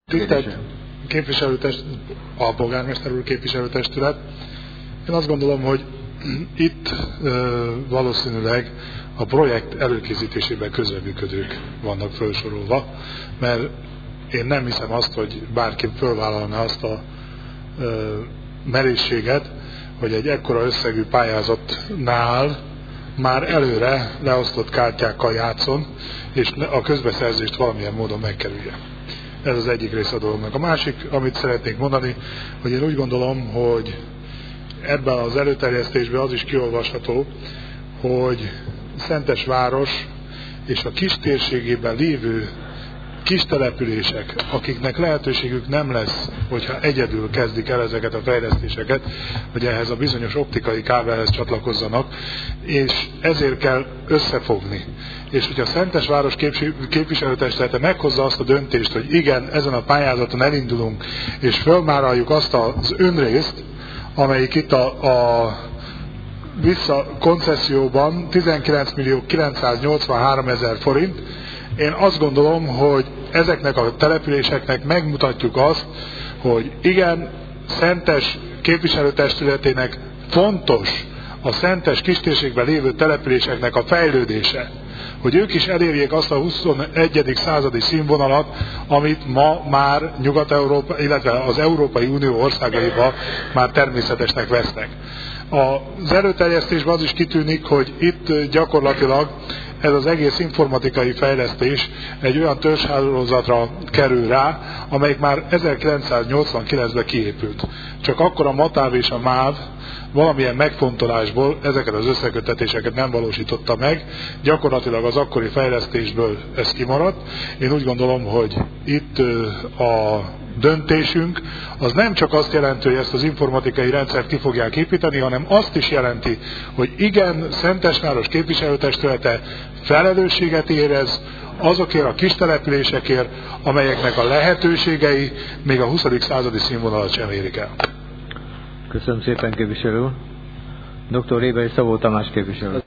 Tisztelt alpolgármester úr, képviselőtestület! Én azt gondolom, hogy itt valószínűleg a projekt előkészítésében közreműködők vannak felsorolva, mert én nem hiszem azt, hogy bárki fölvállalna azt a merészséget, hogy egy ekkora összegű pályázatnál már előre leosztott kártyákkal játszon, és a közbeszerzést valamilyen módon megkerülje. Ez az egyik része a dolognak. A másik, amit szeretnék mondani, hogy én úgy gondolom, hogy ebben az előterjesztésben az is kiolvasható, hogy Szentesváros és a kis térségében lévő kis települések, akiknek lehetőségük nem lesz, hogyha egyedül kezdik el ezeket a fejlesztéseket, hogy ehhez a bizonyos optikai kábelhez csatlakozzanak, és ezért kell összefogni. És hogyha Szentesváros képviselőtestülete meghozza azt a döntést, hogy igen, ezen a pályázaton elindulunk, és fölmáraljuk azt az önrészt, amelyik itt a koncesszióban 19.983.000 forint, én azt gondolom, hogy ezeknek a településeknek megmutatjuk azt, hogy igen, Szentes képviselőtestületének fontos a Szentes kistérségben lévő településeknek a fejlődése, hogy ők is elérjék azt a 21. századi színvonalat, amit ma már Nyugat-Európa, illetve az Európai Unió országaiban már természetesnek vesznek. Az előterjesztésben az is kitűnik, hogy itt gyakorlatilag ez az egész informatikai fejlesztés egy olyan törzshálózatra kerül rá, amelyik már 1989-ben kiépült. Csak akkor a MATÁV és a MÁV valamilyen megfontolásból ezeket az összeköttetéseket nem valósította meg, gyakorlatilag az akkori fejlesztésből ez kimaradt. Én úgy gondolom, hogy itt a döntésünk az nem csak azt jelenti, hogy ezt az informatikai rendszert ki fogják építeni, hanem azt is jelenti, hogy igen, Szentesváros képviselőtestülete felelősséget érez azokért a kis településekért, amelyeknek a lehetőségei még a 20. századi színvonalat sem érik el. Köszönöm szépen, képviselő úr. Dr. Réber Szabó Tamás képviselő.